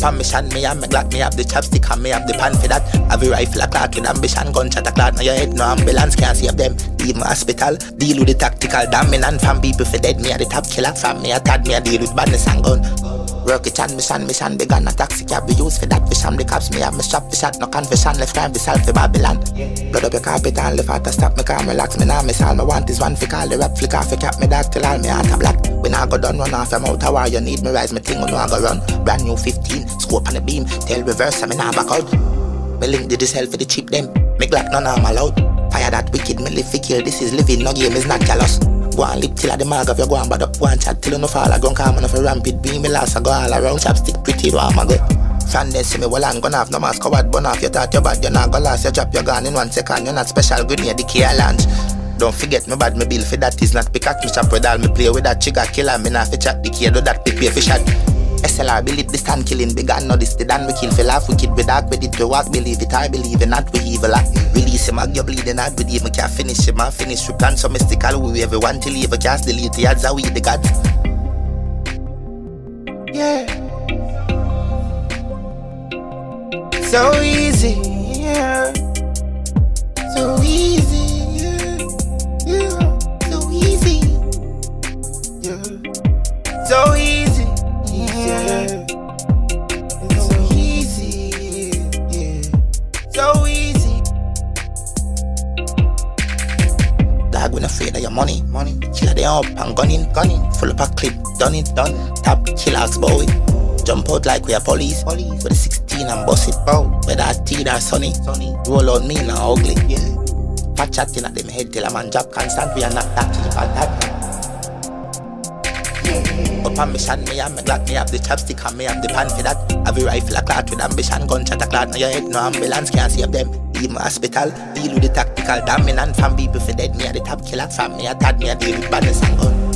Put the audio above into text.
Up on mission, me and me Glock, me have the chopstick and me have the pan for that. Have a rifle a clock with ambition, gunshot a clock. Now your head, no ambulance can't save them. Leave my hospital, deal with the tactical dominant. From people for dead, me a the top killer. From me a tad, me a deal with badness and gun. Work it and mission, begun a taxi cab be used for that. Fish the cops, me have me strap the shot, no confession, left crime, the self for Babylon. Blood up your carpet and left out to stop me, calm, relax, me now miss all me want is one for call the rap, flick off, cap me dark till all me heart a black. When I go done, run off, I'm out of war, you need me rise, me thing, when I go run. Brand new 15, scope on the beam, tail reverse, I me now back out. Me link did this hell for the cheap them, me Glock none I'm allowed. Fire that wicked, me live for kill, this is living, no game is not jealous. Go and lip till at the mag of your go and bad up, go and chat till you no fall, I go and calm enough for rampant, beam me last, I go all around, chapstick pretty, do I'm a go. Fan then see me well and gonna have no mask coward, burn off, you thought you bad, you're not gonna last, you drop your gun in 1 second, you're not special, good near the care launch. Don't forget me bad, me bill for that is not pickaxe, me chop with all, me play with that trigger killer, me not fi chat the key, do that prepare for shot. SLR believe the stand killing big and no this the dan we kill for laugh wicked with dark with it to walk believe it I believe in not we evil act. Release him you bleeding hard with him can't finish him and finish we plan so mystical we everyone till leave a cast delete the odds are we the gods. Yeah. So easy, yeah. So easy, yeah. Yeah. So easy, yeah. So easy. Yeah. It's so easy, yeah. So easy. Dog, we not afraid of your money. Killer they up and gunning. Full up a clip, done. Tap, killers, boy. Jump out like we are police. With a 16 and bust it, bow. Whether I teeth or sunny. Roll on me now ugly, yeah. Fat chatting at them head till a man job constant. We are not that till that. Up on mission, me and me Glock, me have the chopstick and me have the pan for that. Have a rifle a clock with ambition, gunshot a clock. Now your head, no ambulance can't save them. Leave my hospital, deal with the tactical dominant. From people for dead, me a the top killer. From me a tad, me a deal with badness and gun.